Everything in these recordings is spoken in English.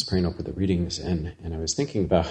praying over the readings, and I was thinking about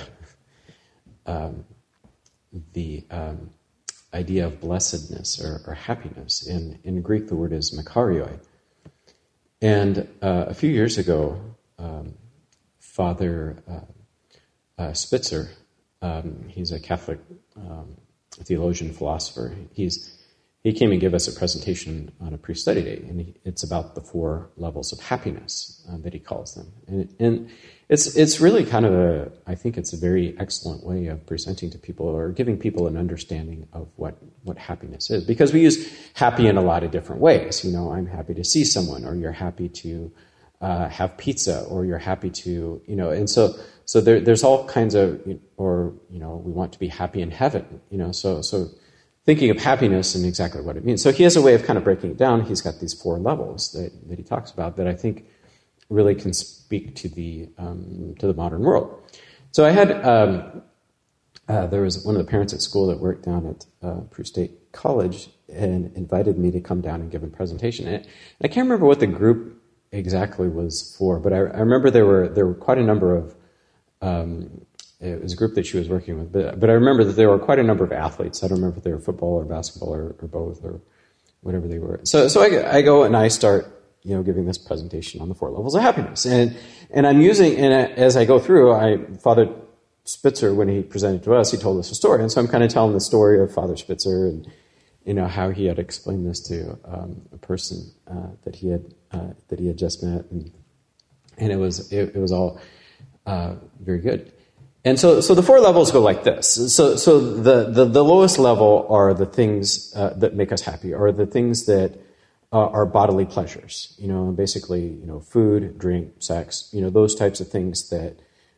the idea of blessedness or happiness. In Greek, the word is makarioi. And a few years ago, Father Spitzer, he's a Catholic theologian, philosopher. He came and gave us a presentation on a pre-study day, and it's about the 4 levels of happiness that he calls them. And it's really kind of I think it's a very excellent way of presenting to people or giving people an understanding of what happiness is. Because we use happy in a lot of different ways. I'm happy to see someone, or you're happy to have pizza, or you're happy to, and so there's all kinds of, or, we want to be happy in heaven, so thinking of happiness and exactly what it means. So he has a way of kind of breaking it down. He's got these 4 levels that he talks about that I think really can speak to the modern world. So I had, there was one of the parents at school that worked down at Peru State College and invited me to come down and give a presentation. And I can't remember what the group exactly was for, but I remember there were quite a number of, it was a group that she was working with, but I remember that there were quite a number of athletes. I don't remember if they were football or basketball or both or whatever they were. So I go and I start, giving this presentation on the 4 levels of happiness. And I'm using, and as I go through, Father Spitzer, when he presented to us, he told us a story. And so I'm kind of telling the story of Father Spitzer and, how he had explained this to a person that he had just met. And it was all very good. And so the 4 levels go like this. So the lowest level are the things that make us happy, or the things that are bodily pleasures. Basically, food, drink, sex. Those types of things that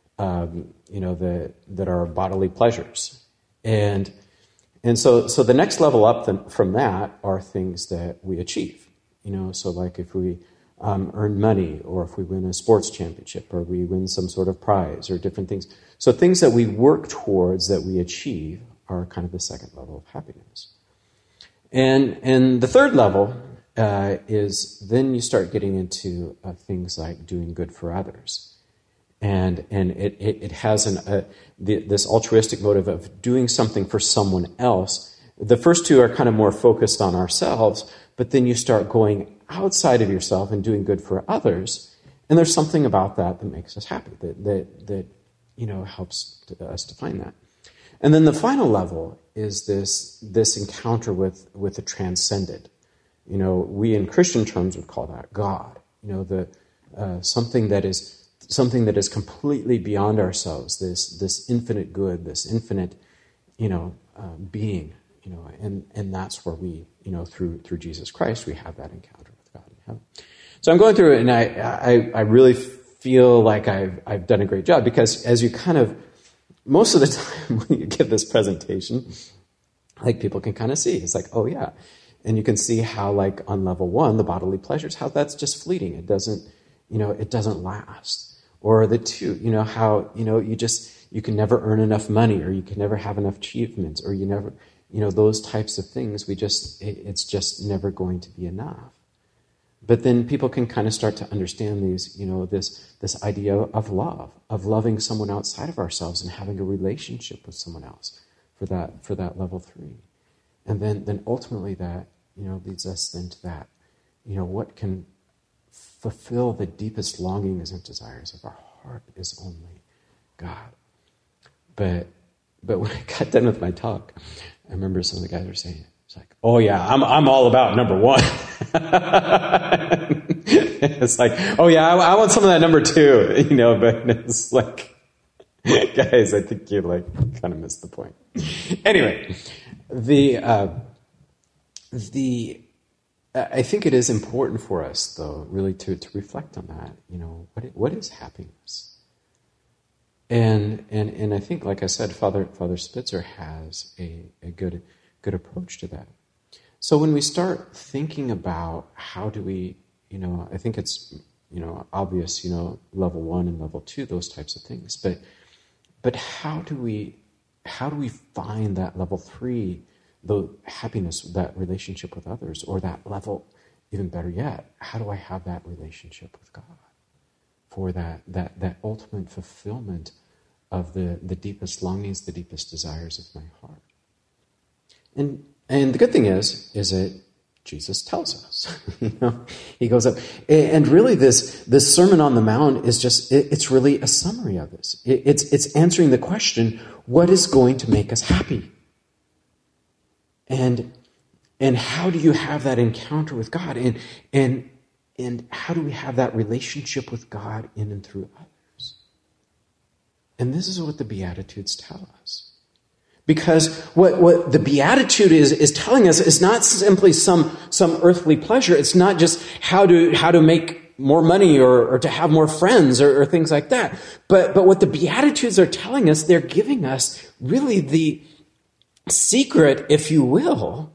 that are bodily pleasures. And so the next level up from that are things that we achieve. So like if we earn money, or if we win a sports championship, or we win some sort of prize, or different things. So things that we work towards, that we achieve, are kind of the second level of happiness. And the third level is then you start getting into things like doing good for others. And it has this altruistic motive of doing something for someone else. The first 2 are kind of more focused on ourselves, but then you start going outside of yourself and doing good for others, and there's something about that makes us happy, that helps us to find that. And then the final level is this encounter with the transcendent. We in Christian terms would call that God. Something that is completely beyond ourselves. This infinite good, this infinite, being. And that's where we, through Jesus Christ, we have that encounter with God in heaven. So I'm going through it, and I really feel like I've done a great job, because as you kind of, most of the time when you give this presentation, like people can kind of see, it's like, oh yeah. And you can see how, like on level 1, the bodily pleasures, how that's just fleeting. It doesn't last. Or the 2, how, you can never earn enough money, or you can never have enough achievements, or you never, those types of things, it's just never going to be enough. But then people can kind of start to understand these, this idea of love, of loving someone outside of ourselves and having a relationship with someone else for that level 3. And then ultimately that, leads us then to that, what can fulfill the deepest longings and desires of our heart is only God. But when I got done with my talk, I remember some of the guys were saying, it's like, oh yeah, I'm all about number 1. It's like, oh yeah, I want some of that number 2, but it's like, guys, I think you kind of missed the point. Anyway, I think it is important for us, though, really to reflect on that. What is happiness? And I think, like I said, Father Spitzer has a good approach to that. So when we start thinking about how do we, I think it's, obvious, level 1 and level 2, those types of things. But how do we find that level 3, the happiness, that relationship with others, or that level, even better yet, how do I have that relationship with God? for that ultimate fulfillment of the deepest longings, the deepest desires of my heart. And the good thing is that Jesus tells us. He goes up, and really this Sermon on the Mount is it's really a summary of this. It's answering the question, what is going to make us happy? And how do you have that encounter with God? And how do we have that relationship with God in and through others? And this is what the Beatitudes tell us. Because what the Beatitude is telling us is not simply some earthly pleasure. It's not just how to make more money or to have more friends or things like that. But what the Beatitudes are telling us, they're giving us really the secret, if you will,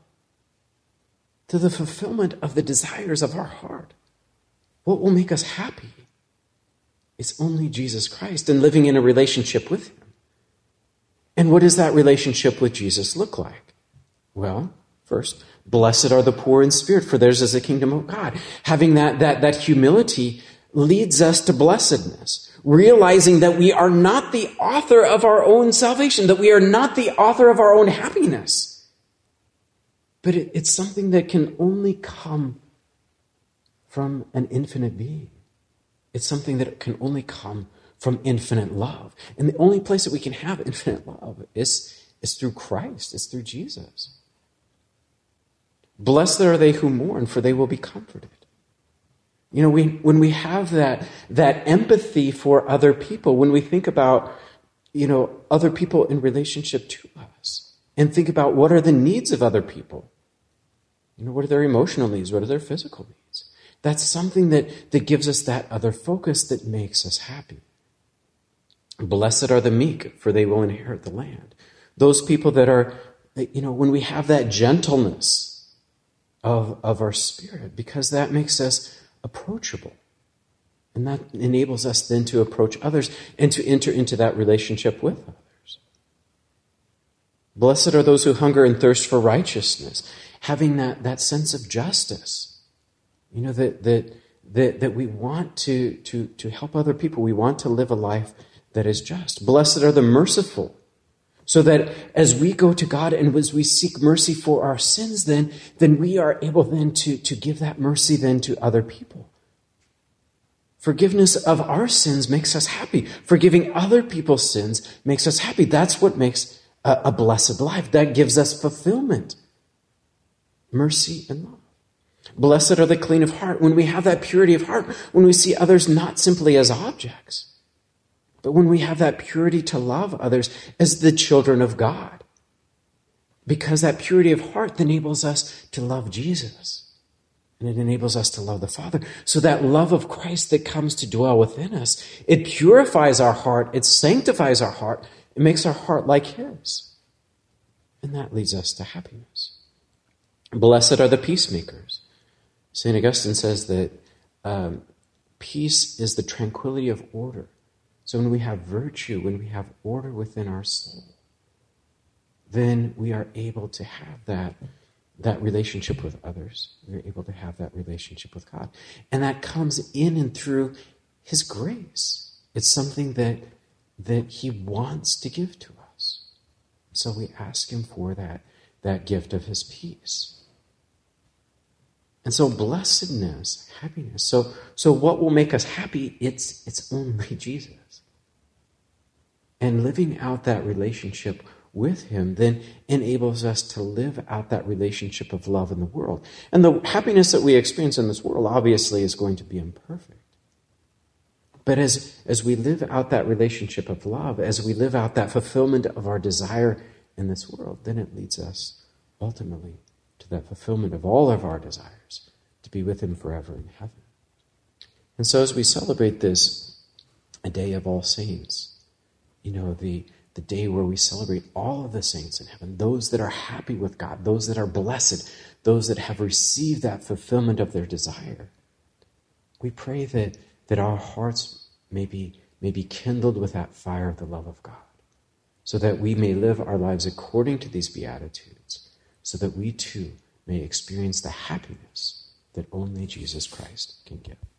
to the fulfillment of the desires of our heart. What will make us happy is only Jesus Christ and living in a relationship with Him. And what does that relationship with Jesus look like? Well, first, blessed are the poor in spirit, for theirs is the kingdom of God. Having that humility leads us to blessedness, realizing that we are not the author of our own salvation, that we are not the author of our own happiness. But it's something that can only come from an infinite being. It's something that can only come from infinite love. And the only place that we can have infinite love is through Christ. It's through Jesus. Blessed are they who mourn, for they will be comforted. When we have that empathy for other people, when we think about, other people in relationship to us, and think about what are the needs of other people. What are their emotional needs? What are their physical needs? That's something that gives us that other focus that makes us happy. Blessed are the meek, for they will inherit the land. Those people that are, when we have that gentleness of our spirit, because that makes us approachable. And that enables us then to approach others and to enter into that relationship with others. Blessed are those who hunger and thirst for righteousness, having that sense of justice. That we want to help other people. We want to live a life that is just. Blessed are the merciful, so that as we go to God and as we seek mercy for our sins, then we are able then to give that mercy then to other people. Forgiveness of our sins makes us happy. Forgiving other people's sins makes us happy. That's what makes a blessed life. That gives us fulfillment, mercy, and love. Blessed are the clean of heart. When we have that purity of heart, when we see others not simply as objects, but when we have that purity to love others as the children of God. Because that purity of heart enables us to love Jesus. And it enables us to love the Father. So that love of Christ that comes to dwell within us, it purifies our heart, it sanctifies our heart, it makes our heart like His. And that leads us to happiness. Blessed are the peacemakers. St. Augustine says that peace is the tranquility of order. So when we have virtue, when we have order within our soul, then we are able to have that relationship with others. We're able to have that relationship with God. And that comes in and through His grace. It's something that He wants to give to us. So we ask Him for that gift of His peace. And so blessedness, happiness. So what will make us happy? It's only Jesus. And living out that relationship with Him then enables us to live out that relationship of love in the world. And the happiness that we experience in this world obviously is going to be imperfect. But as we live out that relationship of love, as we live out that fulfillment of our desire in this world, then it leads us ultimately to that fulfillment of all of our desires, to be with Him forever in heaven. And so as we celebrate this, a day of all saints, the day where we celebrate all of the saints in heaven, those that are happy with God, those that are blessed, those that have received that fulfillment of their desire, we pray that our hearts may be kindled with that fire of the love of God, so that we may live our lives according to these Beatitudes, so that we too may experience the happiness that only Jesus Christ can give.